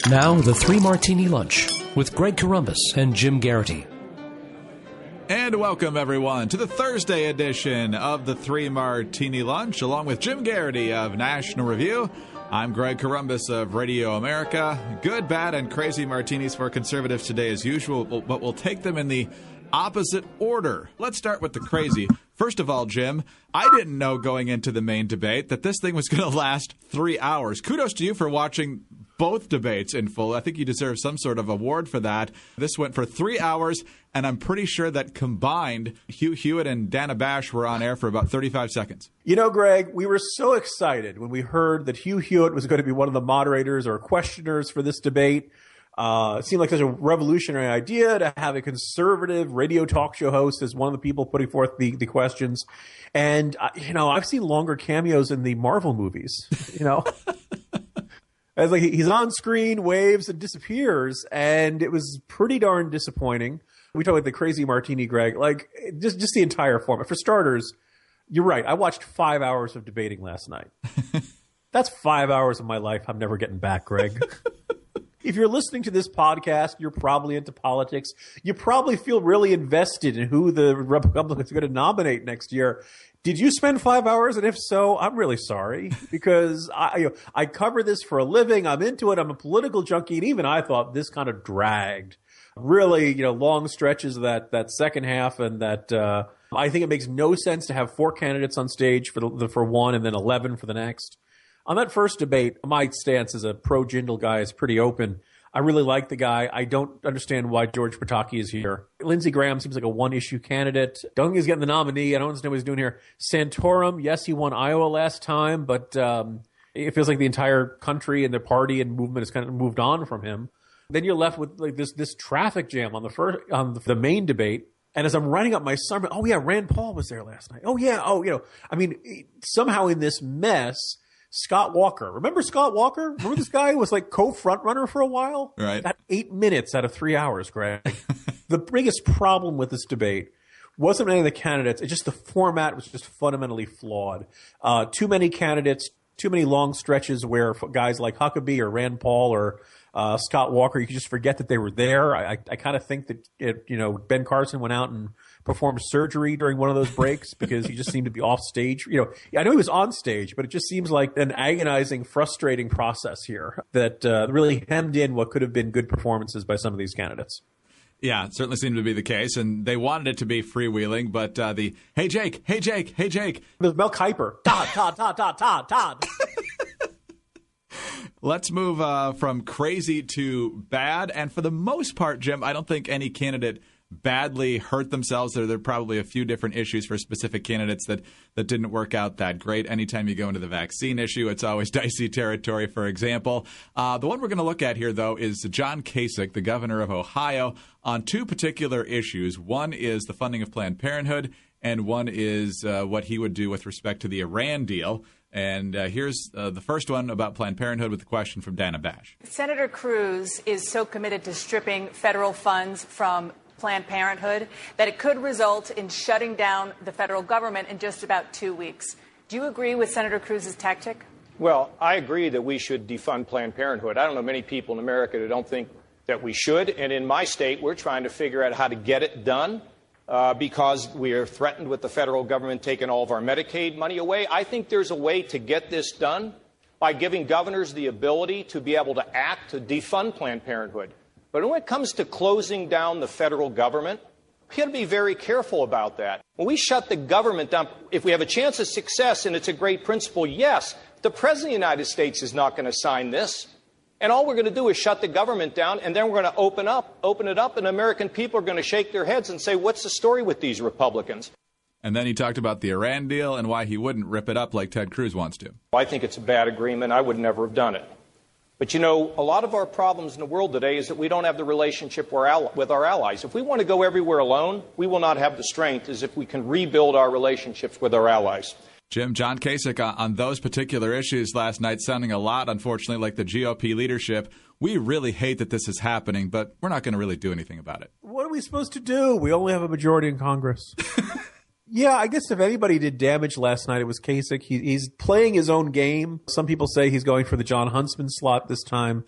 Now, the Three Martini Lunch with Greg Corombos and Jim Garrity. And welcome, everyone, to the Thursday edition of the Three Martini Lunch, along with Jim Garrity of National Review. I'm Greg Corombos of Radio America. Good, bad, and crazy martinis for conservatives today as usual, but we'll take them in the opposite order. Let's start with the crazy. First of all, Jim, I didn't know going into the main debate that this thing was going to last 3 hours. Kudos to you for watching both debates in full. I think you deserve some sort of award for that. This went for 3 hours, and I'm pretty sure that combined, Hugh Hewitt and Dana Bash were on air for about 35 seconds. You know, Greg, we were so excited when we heard that Hugh Hewitt was going to be one of the moderators or questioners for this debate. It seemed like such a revolutionary idea to have a conservative radio talk show host as one of the people putting forth the questions. And, I've seen longer cameos in the Marvel movies, It's like he's on screen, waves, and disappears, and it was pretty darn disappointing. We talk about the crazy martini, Greg, like just the entire format. For starters, you're right. I watched 5 hours of debating last night. That's 5 hours of my life I'm never getting back, Greg. If you're listening to this podcast, you're probably into politics. You probably feel really invested in who the Republicans are going to nominate next year. Did you spend 5 hours? And if so, I'm really sorry because I cover this for a living. I'm into it. I'm a political junkie. And even I thought this kind of dragged really, long stretches of that second half. And that I think it makes no sense to have 4 candidates on stage for one and then 11 for the next. On that first debate, my stance as a pro-Jindal guy is pretty open. I really like the guy. I don't understand why George Pataki is here. Lindsey Graham seems like a one-issue candidate. Duncan's getting the nominee. I don't understand what he's doing here. Santorum, yes, he won Iowa last time, but it feels like the entire country and the party and movement has kind of moved on from him. Then you're left with like this traffic jam on the main debate. And as I'm writing up my summary, oh yeah, Rand Paul was there last night. Oh yeah, somehow in this mess, Scott Walker. Remember Scott Walker? Remember this guy who was like co-front runner for a while? Right. Got 8 minutes out of 3 hours, Greg. The biggest problem with this debate wasn't any of the candidates. It's just the format was just fundamentally flawed. Too many candidates, too many long stretches where guys like Huckabee or Rand Paul or Scott Walker, you could just forget that they were there. I kind of think that Ben Carson went out and performed surgery during one of those breaks because he just seemed to be off stage. I know he was on stage, but it just seems like an agonizing, frustrating process here that really hemmed in what could have been good performances by some of these candidates. Yeah, it certainly seemed to be the case, and they wanted it to be freewheeling, but the, hey, Jake. It was Mel Kiper. Todd. Let's move from crazy to bad, and for the most part, Jim, I don't think any candidate badly hurt themselves. There are probably a few different issues for specific candidates that didn't work out that great. Anytime you go into the vaccine issue, it's always dicey territory, for example. The one we're going to look at here, though, is John Kasich, the governor of Ohio, on 2 particular issues. One is the funding of Planned Parenthood, and one is what he would do with respect to the Iran deal. And here's the first one about Planned Parenthood with a question from Dana Bash. Senator Cruz is so committed to stripping federal funds from Planned Parenthood that it could result in shutting down the federal government in just about 2 weeks. Do you agree with Senator Cruz's tactic? Well, I agree that we should defund Planned Parenthood. I don't know many people in America that don't think that we should. And in my state, we're trying to figure out how to get it done because we are threatened with the federal government taking all of our Medicaid money away. I think there's a way to get this done by giving governors the ability to be able to act to defund Planned Parenthood. But when it comes to closing down the federal government, we got to be very careful about that. When we shut the government down, if we have a chance of success and it's a great principle, yes, the President of the United States is not going to sign this. And all we're going to do is shut the government down, and then we're going to open it up, and American people are going to shake their heads and say, what's the story with these Republicans? And then he talked about the Iran deal and why he wouldn't rip it up like Ted Cruz wants to. I think it's a bad agreement. I would never have done it. But, a lot of our problems in the world today is that we don't have the relationship with our allies. If we want to go everywhere alone, we will not have the strength as if we can rebuild our relationships with our allies. Jim, John Kasich on those particular issues last night sounding a lot, unfortunately, like the GOP leadership. We really hate that this is happening, but we're not going to really do anything about it. What are we supposed to do? We only have a majority in Congress. Yeah, I guess if anybody did damage last night, it was Kasich. He's playing his own game. Some people say he's going for the John Huntsman slot this time.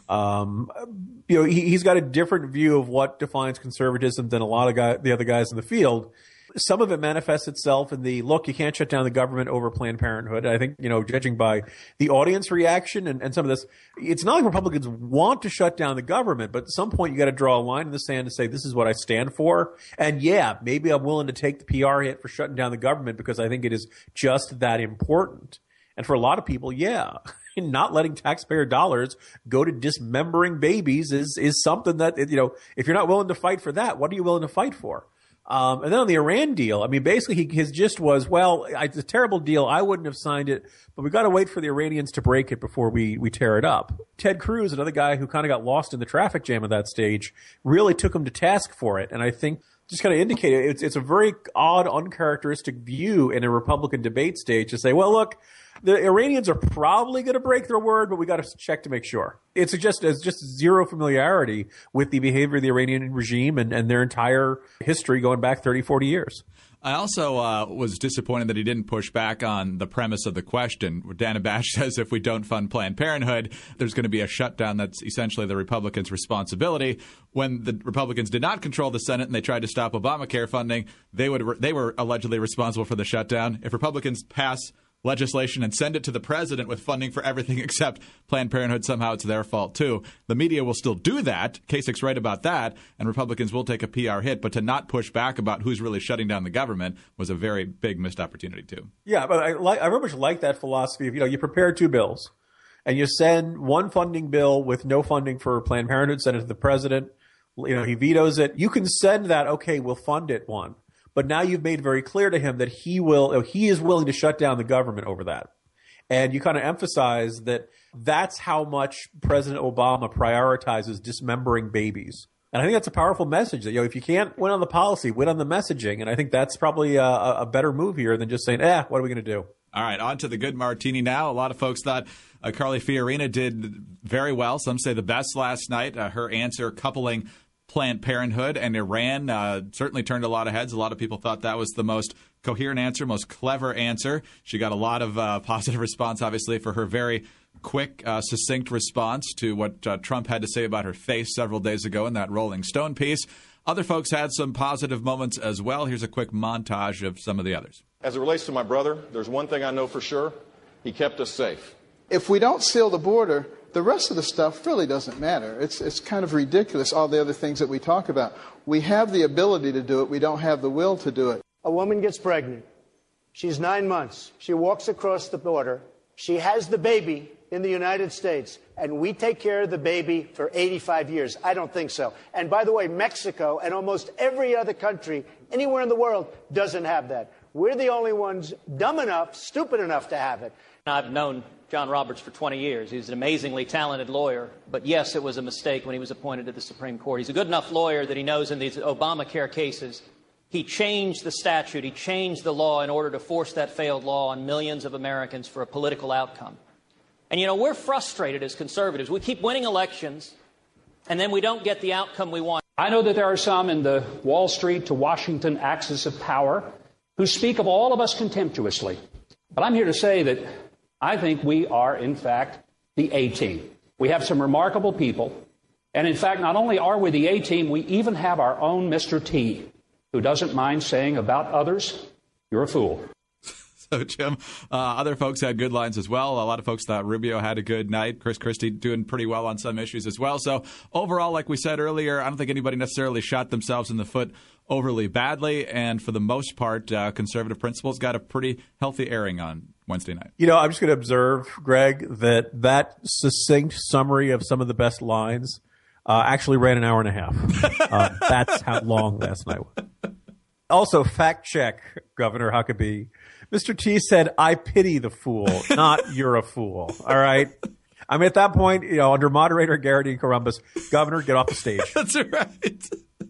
He's got a different view of what defines conservatism than a lot of the other guys in the field. Some of it manifests itself in the, look, you can't shut down the government over Planned Parenthood. I think, judging by the audience reaction and some of this, it's not like Republicans want to shut down the government, but at some point you got to draw a line in the sand and say, this is what I stand for. And yeah, maybe I'm willing to take the PR hit for shutting down the government because I think it is just that important. And for a lot of people, yeah, not letting taxpayer dollars go to dismembering babies is something that, if you're not willing to fight for that, what are you willing to fight for? And then on the Iran deal, I mean, basically his gist was, well, it's a terrible deal. I wouldn't have signed it, but we got to wait for the Iranians to break it before we tear it up. Ted Cruz, another guy who kind of got lost in the traffic jam at that stage, really took him to task for it. And I think just kind of indicated it's a very odd, uncharacteristic view in a Republican debate stage to say, well, look, the Iranians are probably going to break their word, but we got to check to make sure. It suggests just zero familiarity with the behavior of the Iranian regime and their entire history going back 30, 40 years. I also was disappointed that he didn't push back on the premise of the question. Dana Bash says if we don't fund Planned Parenthood, there's going to be a shutdown that's essentially the Republicans' responsibility. When the Republicans did not control the Senate and they tried to stop Obamacare funding, they were allegedly responsible for the shutdown. If Republicans pass legislation and send it to the president with funding for everything except Planned Parenthood, somehow it's their fault too. The media will still do that. Kasich's right about that, and Republicans will take a PR hit. But to not push back about who's really shutting down the government was a very big missed opportunity too. Yeah, but I very much like that philosophy of, you prepare two bills and you send one funding bill with no funding for Planned Parenthood, send it to the president. He vetoes it. You can send that, okay, we'll fund it one. But now you've made very clear to him that he is willing to shut down the government over that. And you kind of emphasize that that's how much President Obama prioritizes dismembering babies. And I think that's a powerful message that, if you can't win on the policy, win on the messaging. And I think that's probably a better move here than just saying, what are we going to do? All right, on to the good martini now. A lot of folks thought Carly Fiorina did very well. Some say the best last night. Her answer coupling Planned Parenthood and Iran certainly turned a lot of heads. A lot of people thought that was the most coherent answer, most clever answer. She got a lot of positive response, obviously, for her very quick, succinct response to what Trump had to say about her face several days ago in that Rolling Stone piece. Other folks had some positive moments as well. Here's a quick montage of some of the others. As it relates to my brother, there's one thing I know for sure. He kept us safe. If we don't seal the border, the rest of the stuff really doesn't matter. It's kind of ridiculous, all the other things that we talk about. We have the ability to do it. We don't have the will to do it. A woman gets pregnant. She's 9 months. She walks across the border. She has the baby in the United States, and we take care of the baby for 85 years. I don't think so. And by the way, Mexico and almost every other country anywhere in the world doesn't have that. We're the only ones dumb enough, stupid enough to have it. I've known John Roberts for 20 years. He's an amazingly talented lawyer. But yes, it was a mistake when he was appointed to the Supreme Court. He's a good enough lawyer that he knows in these Obamacare cases, he changed the statute, he changed the law in order to force that failed law on millions of Americans for a political outcome. And, we're frustrated as conservatives. We keep winning elections, and then we don't get the outcome we want. I know that there are some in the Wall Street to Washington axis of power who speak of all of us contemptuously. But I'm here to say that I think we are, in fact, the A-team. We have some remarkable people. And in fact, not only are we the A-team, we even have our own Mr. T, who doesn't mind saying about others, you're a fool. So, Jim, other folks had good lines as well. A lot of folks thought Rubio had a good night. Chris Christie doing pretty well on some issues as well. So overall, like we said earlier, I don't think anybody necessarily shot themselves in the foot overly badly. And for the most part, conservative principles got a pretty healthy airing on Wednesday night. I'm just going to observe, Greg, that succinct summary of some of the best lines actually ran an hour and a half. That's how long last night was. Also, fact check, Governor Huckabee. Mr. T said, I pity the fool, not you're a fool. All right? I mean, at that point, under moderator Garrity and Columbus, Governor, get off the stage. That's right.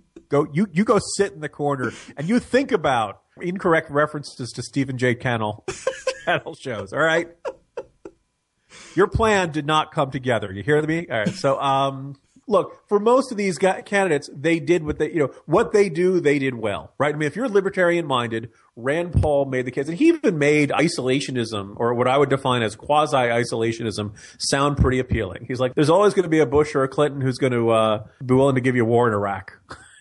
You go sit in the corner and you think about incorrect references to Stephen J. Cannell shows. All right? Your plan did not come together. You hear me? All right. So, Look, for most of these candidates, they did what they do, they did well, right? I mean, if you're libertarian minded, Rand Paul made the case, and he even made isolationism, or what I would define as quasi-isolationism, sound pretty appealing. He's like, there's always going to be a Bush or a Clinton who's going to be willing to give you a war in Iraq.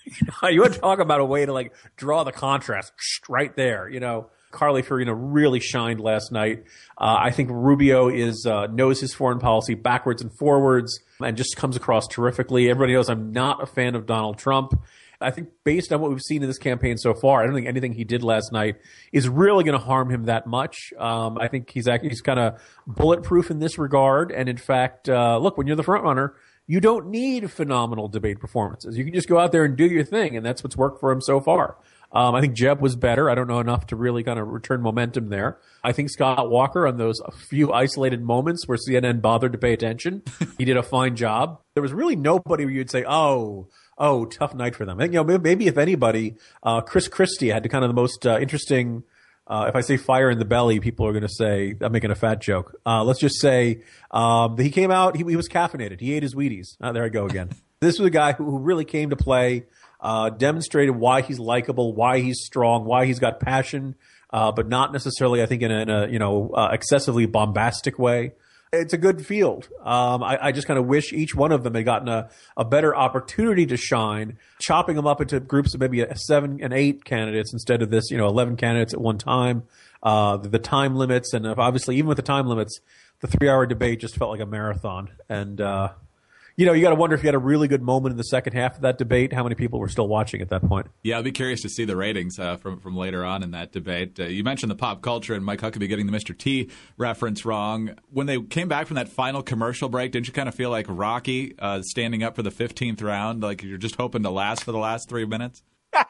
You would talk about a way to like draw the contrast right there, Carly Fiorina really shined last night. I think Rubio knows his foreign policy backwards and forwards and just comes across terrifically. Everybody knows I'm not a fan of Donald Trump. I think based on what we've seen in this campaign so far, I don't think anything he did last night is really going to harm him that much. I think he's kind of bulletproof in this regard. And in fact, look, when you're the front runner, you don't need phenomenal debate performances. You can just go out there and do your thing, and that's what's worked for him so far. I think Jeb was better. I don't know enough to really kind of return momentum there. I think Scott Walker, on those few isolated moments where CNN bothered to pay attention, he did a fine job. There was really nobody where you'd say, oh, tough night for them. I think, maybe if anybody, Chris Christie had kind of the most interesting, if I say fire in the belly, people are going to say I'm making a fat joke. Let's just say he came out, he was caffeinated. He ate his Wheaties. There I go again. This was a guy who really came to play. Demonstrated why he's likable, why he's strong, why he's got passion, but not necessarily, I think, in a excessively bombastic way. It's a good field. I just kind of wish each one of them had gotten a better opportunity to shine, chopping them up into groups of maybe 7 and 8 candidates instead of this, 11 candidates at one time. The time limits, and obviously even with the time limits, the 3-hour debate just felt like a marathon. And you got to wonder if you had a really good moment in the second half of that debate, how many people were still watching at that point. Yeah, I'll be curious to see the ratings from later on in that debate. You mentioned the pop culture and Mike Huckabee getting the Mr. T reference wrong. When they came back from that final commercial break, didn't you kind of feel like Rocky standing up for the 15th round, like you're just hoping to last for the last 3 minutes?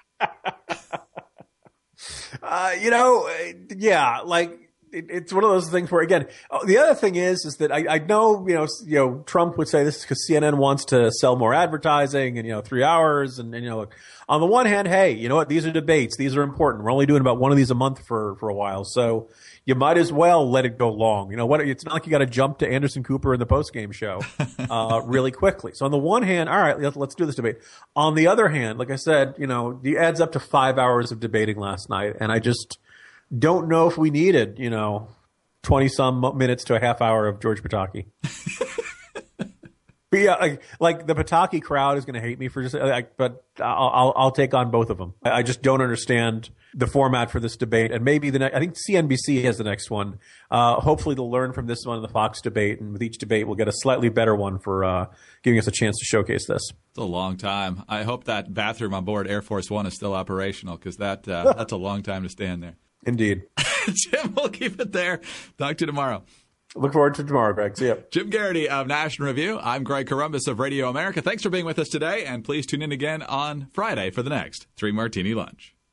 Yeah, like it's one of those things where, again, the other thing is that I know, Trump would say this is because CNN wants to sell more advertising and, 3 hours. And on the one hand, hey, you know what? These are debates. These are important. We're only doing about one of these a month for a while. So you might as well let it go long. It's not like you got to jump to Anderson Cooper in the postgame show really quickly. So on the one hand, all right, let's do this debate. On the other hand, like I said, it adds up to 5 hours of debating last night. And I just don't know if we needed, 20-some minutes to a half hour of George Pataki. But yeah, like the Pataki crowd is going to hate me for just, but I'll take on both of them. I just don't understand the format for this debate. And maybe I think CNBC has the next one. Hopefully they'll learn from this one in the Fox debate. And with each debate, we'll get a slightly better one for giving us a chance to showcase this. It's a long time. I hope that bathroom on board Air Force One is still operational, because that's a long time to stand there. Indeed. Jim, we'll keep it there. Talk to you tomorrow. Look forward to tomorrow, Greg. See ya. Jim Garrity of National Review. I'm Greg Corombos of Radio America. Thanks for being with us today, and please tune in again on Friday for the next 3 Martini Lunch.